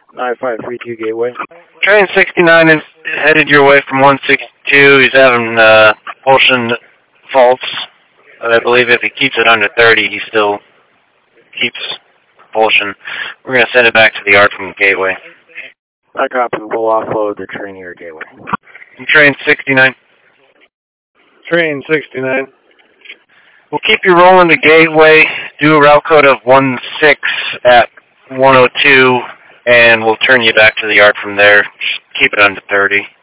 9532 Gateway. Train 69 is headed your way from 162. He's having propulsion faults. But I believe if he keeps it under 30, he still keeps propulsion. We're going to send it back to the yard from Gateway. I copy. We'll offload the train here, Gateway. Train 69. Train 69. We'll keep you rolling to Gateway, do a route code of 16 at 102, and we'll turn you back to the yard from there. Just keep it under 30.